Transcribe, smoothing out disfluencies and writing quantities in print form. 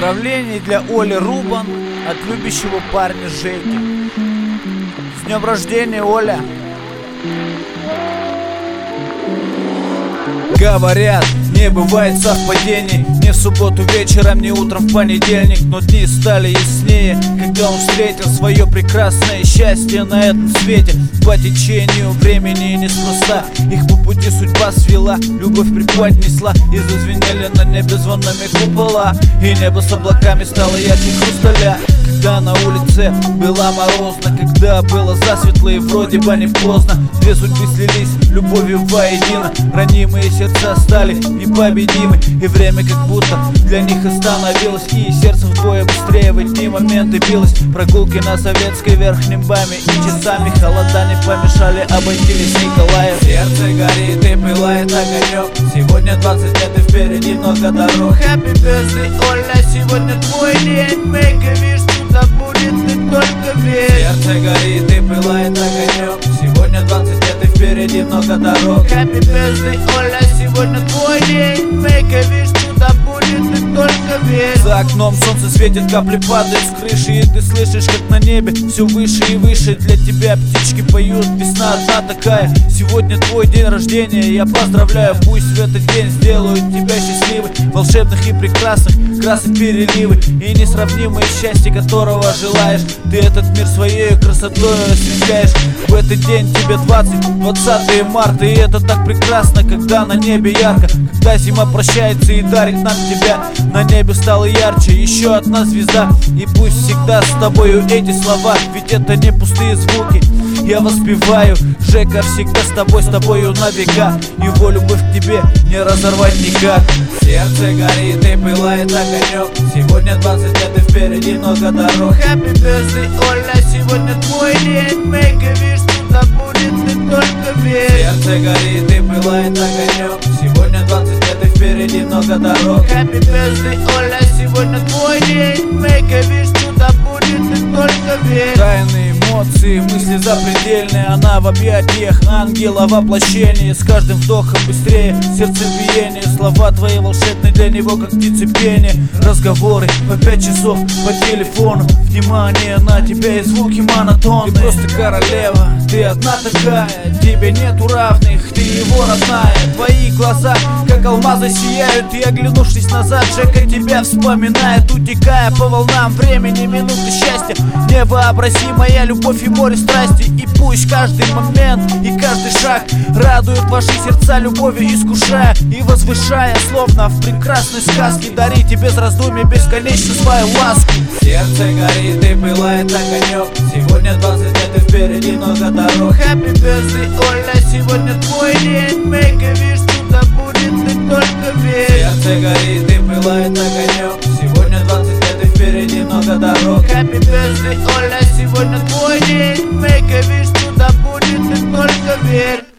Поздравления для Оли Рубан от любящего парня Жеки. С днем рождения, Оля! Говорят, не бывает совпадений. Ни в субботу вечером, ни утром в понедельник. Но дни стали яснее, когда он встретил свое прекрасное счастье на этом свете. По течению времени неспроста их по пути судьба свела, любовь преподнесла, и зазвенели на небе звонами купола. И небо с облаками стало ярче хрусталя. Когда на улице было морозно, когда было засветло и вроде бы не поздно, две судьбы слились любовью воедино. Ранимые сердца стали непобедимы, и время как будто для них остановилось, и сердце вдвое быстрее в эти моменты билось. Прогулки на Советской Верхнем Баме и часами холода не помешали обойти лес Николаев. Сердце горит и пылает огонек, сегодня 20 лет и впереди много дорог. Happy birthday, Оля, сегодня твой день. Make a wish, туда будет, ты только верь. Сердце горит и пылает огонек, сегодня 20 лет и впереди много дорог. Happy birthday, Оля, сегодня твой день. Make a wish, туда будет, ты только верь. За окном солнце светит, капли падают с крыши, и ты слышишь, как на небе все выше и выше. Для тебя птички поют, весна одна такая. Сегодня твой день рождения, я поздравляю. Пусть в этот день сделают тебя счастливой, волшебных и прекрасных красок переливы, и несравнимое счастье, которого желаешь. Ты этот мир своей красотой освещаешь. В этот день тебе 20 марта, и это так прекрасно, когда на небе ярко, когда зима прощается и дарит нам тебя. На небе стало ярче еще одна звезда, и пусть всегда с тобою эти слова, ведь это не пустые звуки. Я воспеваю, Жека всегда с тобою на века. Его любовь к тебе не разорвать никак. Сердце горит и пылает огонек, сегодня 20 лет и впереди много дорог. Happy birthday, Оля, сегодня твой день. Make a wish, туда будет, ты только верь. Сердце горит и пылает огонек, сегодня 20 лет и впереди много дорог. Happy birthday, Оля, сегодня твой день. Make a wish, туда будет, ты только верь. Тайные эмоции, мысли запредельные, она в объятиях ангела воплощение. С каждым вдохом быстрее сердцебиение, слова твои волшебные для него, как птицы пение. Разговоры по 5 часов по телефону, внимание на тебя и звуки монотонные. Ты просто королева, ты одна такая, тебе нету равных, ты его родная. Твои глаза как алмазы сияют, и оглянувшись назад, Жека тебя вспоминает, утекая по волнам времени минуты счастья. Невообразимая любовь и море страсти, и пусть каждый момент и каждый шаг радует ваши сердца любовью, искушая и возвышая, словно в прекрасной сказке. Дарите без раздумий бесконечно свою ласку. Сердце горит и пылает огонек, сегодня 20 лет и впереди много дорог. Happy birthday, Оля, сегодня твой день. Make a wish, туда будет, ты только верь. Сердце горит и пылает огонек, сегодня 20 лет и впереди много дорог. Happy birthday, Оля, сегодня твой день. Make a wish, туда будет, ты только верь.